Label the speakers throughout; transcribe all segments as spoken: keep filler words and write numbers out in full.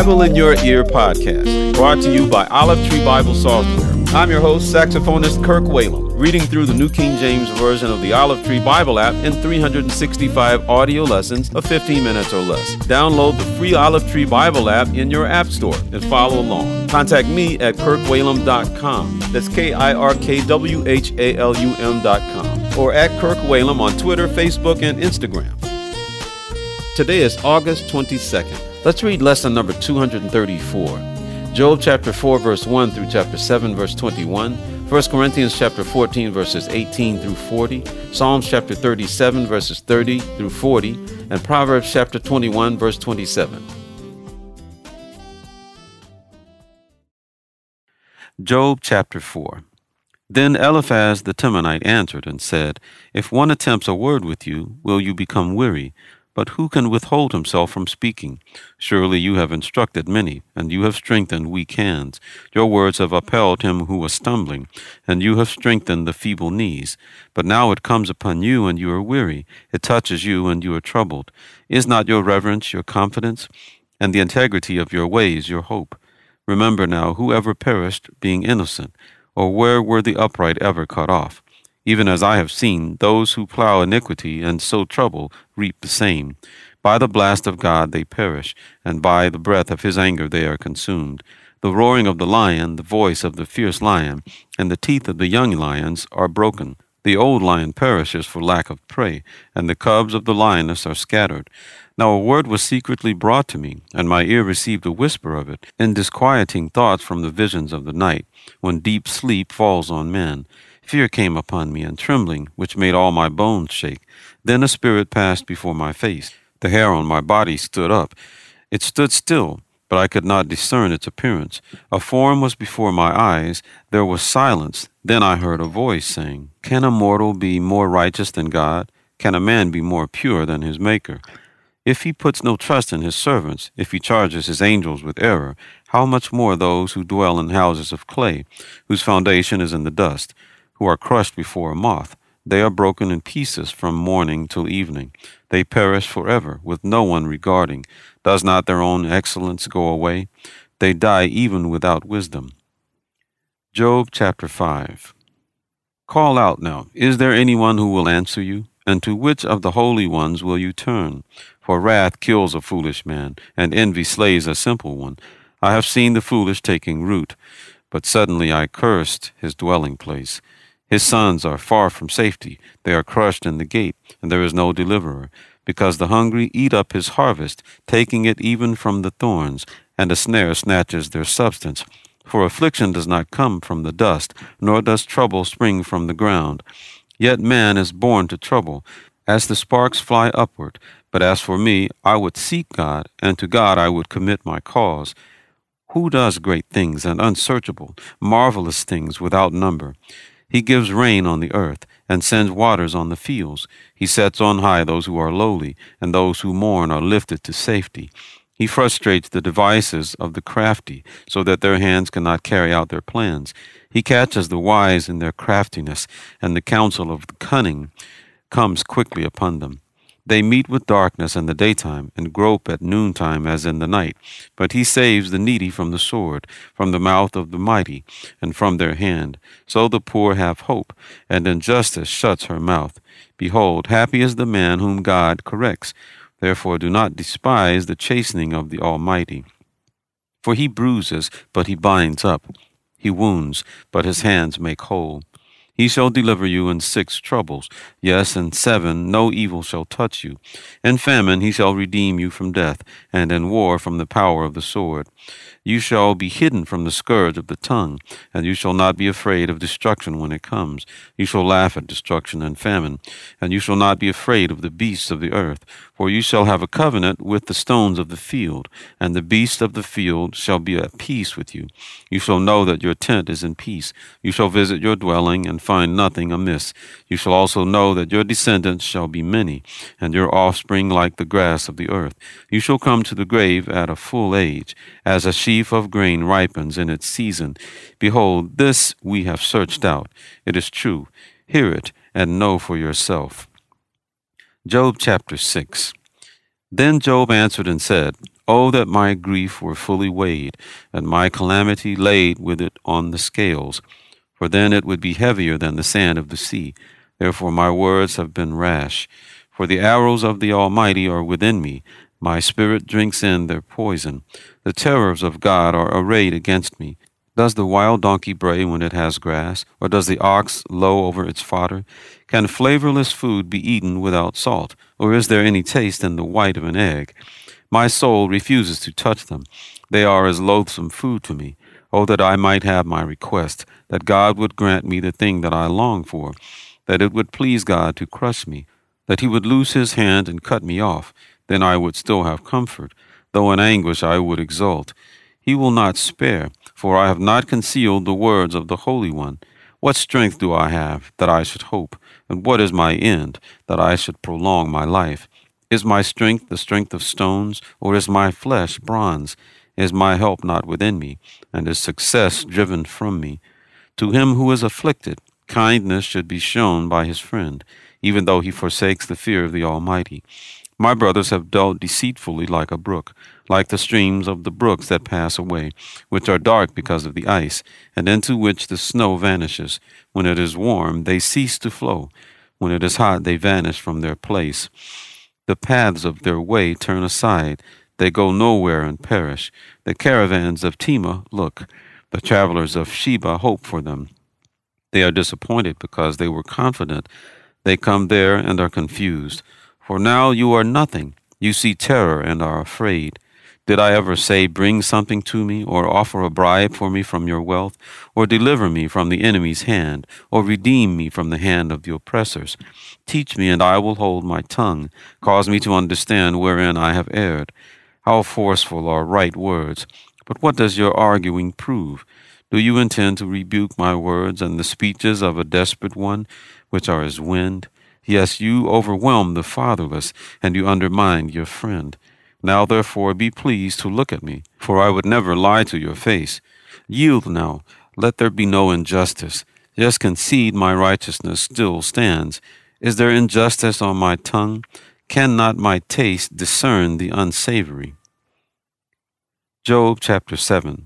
Speaker 1: Bible in Your Ear podcast, brought to you by Olive Tree Bible Software. I'm your host, saxophonist Kirk Whalum, reading through the New King James Version of the Olive Tree Bible app in three hundred sixty-five audio lessons of fifteen minutes or less. Download the free Olive Tree Bible app in your app store and follow along. Contact me at kirk whalum dot com. That's K I R K W H A L U M dot com. Or at Kirk Whalum on Twitter, Facebook, and Instagram. Today is August twenty-second. Let's read lesson number two hundred thirty-four. Job chapter four, verse one through chapter seven, verse twenty-one. First Corinthians chapter fourteen, verses eighteen through forty. Psalms chapter thirty-seven, verses thirty through forty. And Proverbs chapter twenty-one, verse twenty-seven. Job chapter four. Then Eliphaz the Temanite answered and said, If one attempts a word with you, will you become weary? But who can withhold himself from speaking? Surely you have instructed many, and you have strengthened weak hands. Your words have upheld him who was stumbling, and you have strengthened the feeble knees. But now it comes upon you, and you are weary. It touches you, and you are troubled. Is not your reverence your confidence, and the integrity of your ways your hope? Remember now, whoever perished, being innocent, or where were the upright ever cut off? Even as I have seen, those who plow iniquity and sow trouble reap the same. By the blast of God they perish, and by the breath of his anger they are consumed. The roaring of the lion, the voice of the fierce lion, and the teeth of the young lions are broken. The old lion perishes for lack of prey, and the cubs of the lioness are scattered. Now a word was secretly brought to me, and my ear received a whisper of it, in disquieting thoughts from the visions of the night, when deep sleep falls on men. Fear came upon me, and trembling, which made all my bones shake. Then a spirit passed before my face. The hair on my body stood up. It stood still, but I could not discern its appearance. A form was before my eyes. There was silence. Then I heard a voice saying, Can a mortal be more righteous than God? Can a man be more pure than his Maker? If he puts no trust in his servants, if he charges his angels with error, how much more those who dwell in houses of clay, whose foundation is in the dust, who are crushed before a moth? They are broken in pieces from morning till evening. They perish forever, with no one regarding. Does not their own excellence go away? They die even without wisdom. Job chapter five. Call out now, is there anyone who will answer you? And to which of the holy ones will you turn? For wrath kills a foolish man, and envy slays a simple one. I have seen the foolish taking root, but suddenly I cursed his dwelling place. His sons are far from safety. They are crushed in the gate, and there is no deliverer. Because the hungry eat up his harvest, taking it even from the thorns, and a snare snatches their substance. For affliction does not come from the dust, nor does trouble spring from the ground. Yet man is born to trouble, as the sparks fly upward. But as for me, I would seek God, and to God I would commit my cause. Who does great things and unsearchable, marvelous things without number? He gives rain on the earth, and sends waters on the fields. He sets on high those who are lowly, and those who mourn are lifted to safety. He frustrates the devices of the crafty, so that their hands cannot carry out their plans. He catches the wise in their craftiness, and the counsel of the cunning comes quickly upon them. They meet with darkness in the daytime, and grope at noontime as in the night. But he saves the needy from the sword, from the mouth of the mighty, and from their hand. So the poor have hope, and injustice shuts her mouth. Behold, happy is the man whom God corrects. Therefore do not despise the chastening of the Almighty. For he bruises, but he binds up. He wounds, but his hands make whole. He shall deliver you in six troubles. Yes, in seven no evil shall touch you. In famine he shall redeem you from death, and in war from the power of the sword. You shall be hidden from the scourge of the tongue, and you shall not be afraid of destruction when it comes. You shall laugh at destruction and famine, and you shall not be afraid of the beasts of the earth. For you shall have a covenant with the stones of the field, and the beasts of the field shall be at peace with you. You shall know that your tent is in peace. You shall visit your dwelling, and find nothing amiss. You shall also know that your descendants shall be many, and your offspring like the grass of the earth. You shall come to the grave at a full age, as a sheaf of grain ripens in its season. Behold, this we have searched out. It is true. Hear it, and know for yourself. Job chapter six. Then Job answered and said, Oh, that my grief were fully weighed, and my calamity laid with it on the scales, for then it would be heavier than the sand of the sea. Therefore my words have been rash. For the arrows of the Almighty are within me. My spirit drinks in their poison. The terrors of God are arrayed against me. Does the wild donkey bray when it has grass, or does the ox low over its fodder? Can flavorless food be eaten without salt, or is there any taste in the white of an egg? My soul refuses to touch them. They are as loathsome food to me. Oh, that I might have my request, that God would grant me the thing that I long for, that it would please God to crush me, that he would loose his hand and cut me off. Then I would still have comfort, though in anguish I would exult. He will not spare, for I have not concealed the words of the Holy One. What strength do I have, that I should hope? And what is my end, that I should prolong my life? Is my strength the strength of stones, or is my flesh bronze? Is my help not within me, and is success driven from me? To him who is afflicted, kindness should be shown by his friend, even though he forsakes the fear of the Almighty. My brothers have dealt deceitfully like a brook, like the streams of the brooks that pass away, which are dark because of the ice, and into which the snow vanishes. When it is warm, they cease to flow. When it is hot, they vanish from their place. The paths of their way turn aside. They go nowhere and perish. The caravans of Tema look. The travelers of Sheba hope for them. They are disappointed because they were confident. They come there and are confused. For now you are nothing. You see terror and are afraid. Did I ever say, bring something to me, or offer a bribe for me from your wealth, or deliver me from the enemy's hand, or redeem me from the hand of the oppressors? Teach me, and I will hold my tongue. Cause me to understand wherein I have erred. How forceful are right words! But what does your arguing prove? Do you intend to rebuke my words and the speeches of a desperate one, which are as wind? Yes, you overwhelm the fatherless, and you undermine your friend. Now therefore be pleased to look at me, for I would never lie to your face. Yield now, let there be no injustice. Just concede my righteousness still stands. Is there injustice on my tongue? Cannot my taste discern the unsavory? Job chapter seven.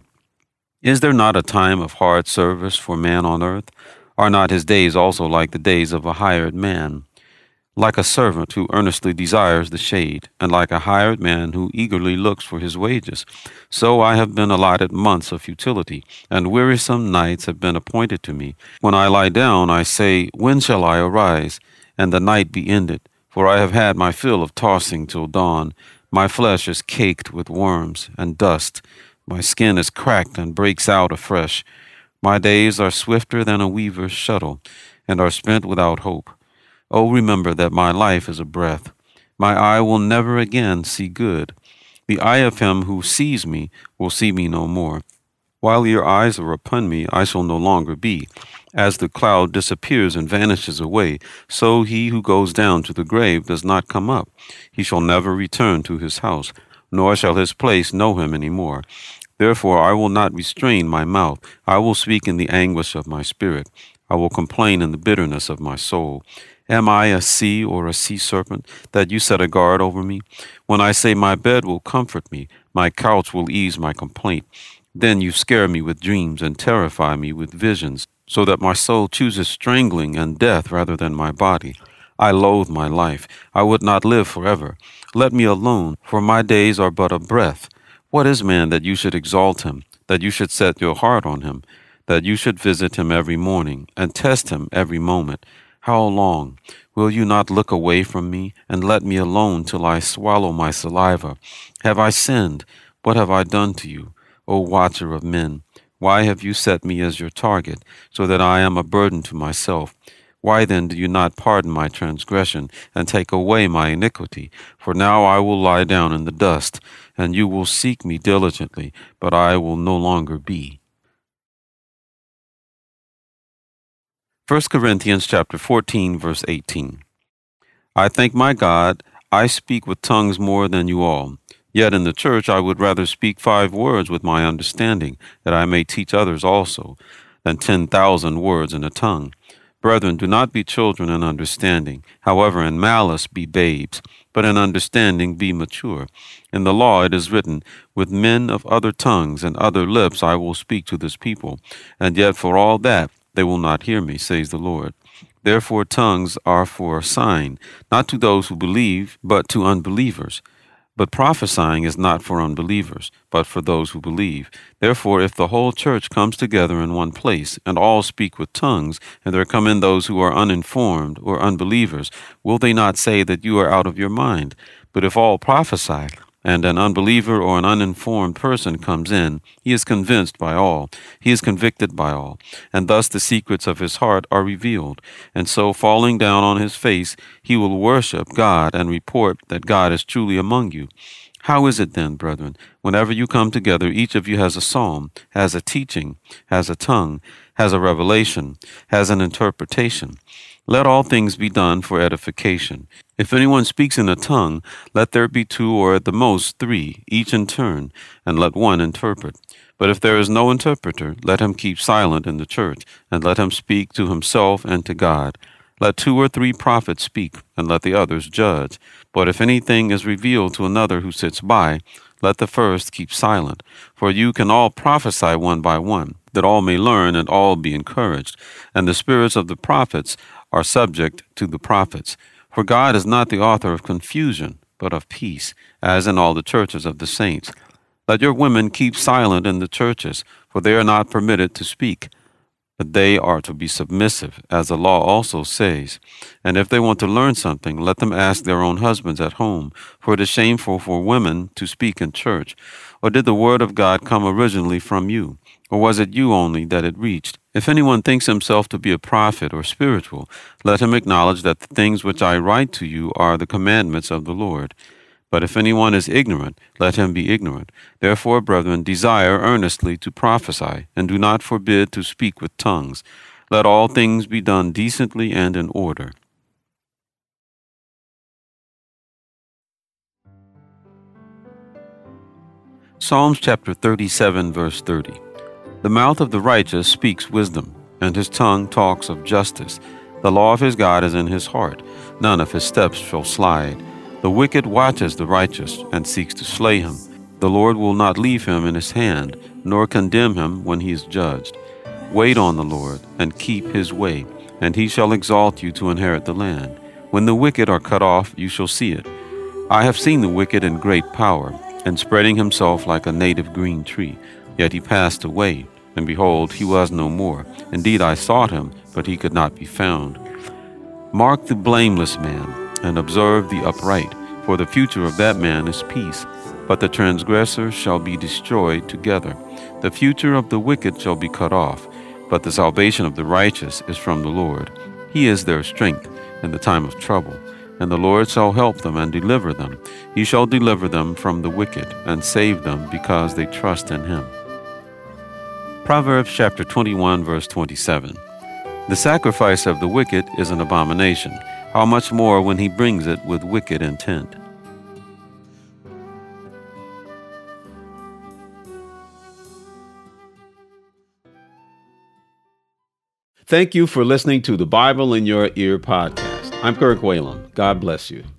Speaker 1: Is there not a time of hard service for man on earth? Are not his days also like the days of a hired man? Like a servant who earnestly desires the shade, and like a hired man who eagerly looks for his wages. So I have been allotted months of futility, and wearisome nights have been appointed to me. When I lie down, I say, when shall I arise, and the night be ended? For I have had my fill of tossing till dawn. My flesh is caked with worms and dust. My skin is cracked and breaks out afresh. My days are swifter than a weaver's shuttle, and are spent without hope. Oh, remember that my life is a breath. My eye will never again see good. The eye of him who sees me will see me no more. While your eyes are upon me, I shall no longer be. As the cloud disappears and vanishes away, so he who goes down to the grave does not come up. He shall never return to his house, nor shall his place know him any more. Therefore I will not restrain my mouth. I will speak in the anguish of my spirit. I will complain in the bitterness of my soul. Am I a sea or a sea serpent, that you set a guard over me? When I say my bed will comfort me, my couch will ease my complaint, then you scare me with dreams and terrify me with visions, so that my soul chooses strangling and death rather than my body. I loathe my life. I would not live forever. Let me alone, for my days are but a breath. What is man that you should exalt him, that you should set your heart on him, that you should visit him every morning and test him every moment? How long? Will you not look away from me and let me alone till I swallow my saliva? Have I sinned? What have I done to you, O watcher of men? Why have you set me as your target, so that I am a burden to myself? Why then do you not pardon my transgression and take away my iniquity? For now I will lie down in the dust, and you will seek me diligently, but I will no longer be. First Corinthians chapter fourteen, verse eighteen. I thank my God, I speak with tongues more than you all. Yet in the church I would rather speak five words with my understanding, that I may teach others also, than ten thousand words in a tongue, Brethren, do not be children in understanding. However, in malice be babes, but in understanding be mature. In the law it is written, With men of other tongues and other lips I will speak to this people, and yet for all that they will not hear me, says the Lord. Therefore tongues are for a sign, not to those who believe, but to unbelievers. But prophesying is not for unbelievers, but for those who believe. Therefore, if the whole church comes together in one place, and all speak with tongues, and there come in those who are uninformed or unbelievers, will they not say that you are out of your mind? But if all prophesy, and an unbeliever or an uninformed person comes in, he is convinced by all, he is convicted by all, and thus the secrets of his heart are revealed. And so, falling down on his face, he will worship God and report that God is truly among you. How is it then, brethren, whenever you come together, each of you has a psalm, has a teaching, has a tongue, has a revelation, has an interpretation? Let all things be done for edification. If anyone speaks in a tongue, let there be two or at the most three, each in turn, and let one interpret. But if there is no interpreter, let him keep silent in the church, and let him speak to himself and to God. Let two or three prophets speak, and let the others judge. But if anything is revealed to another who sits by, let the first keep silent. For you can all prophesy one by one, that all may learn and all be encouraged. And the spirits of the prophets are subject to the prophets. For God is not the author of confusion, but of peace, as in all the churches of the saints. Let your women keep silent in the churches, for they are not permitted to speak, but they are to be submissive, as the law also says. And if they want to learn something, let them ask their own husbands at home, for it is shameful for women to speak in church. Or did the word of God come originally from you? Or was it you only that it reached? If anyone thinks himself to be a prophet or spiritual, let him acknowledge that the things which I write to you are the commandments of the Lord. But if anyone is ignorant, let him be ignorant. Therefore, brethren, desire earnestly to prophesy, and do not forbid to speak with tongues. Let all things be done decently and in order. Psalms chapter thirty-seven, verse thirty. The mouth of the righteous speaks wisdom, and his tongue talks of justice. The law of his God is in his heart. None of his steps shall slide. The wicked watches the righteous, and seeks to slay him. The Lord will not leave him in his hand, nor condemn him when he is judged. Wait on the Lord, and keep his way, and he shall exalt you to inherit the land. When the wicked are cut off, you shall see it. I have seen the wicked in great power, and spreading himself like a native green tree. Yet he passed away, and behold, he was no more. Indeed, I sought him, but he could not be found. Mark the blameless man, and observe the upright, for the future of that man is peace. But the transgressor shall be destroyed together. The future of the wicked shall be cut off, but the salvation of the righteous is from the Lord. He is their strength in the time of trouble, and the Lord shall help them and deliver them. He shall deliver them from the wicked, and save them because they trust in him. Proverbs chapter twenty-one, verse twenty-seven. The sacrifice of the wicked is an abomination. How much more when he brings it with wicked intent? Thank you for listening to the Bible in Your Ear podcast. I'm Kirk Whalum. God bless you.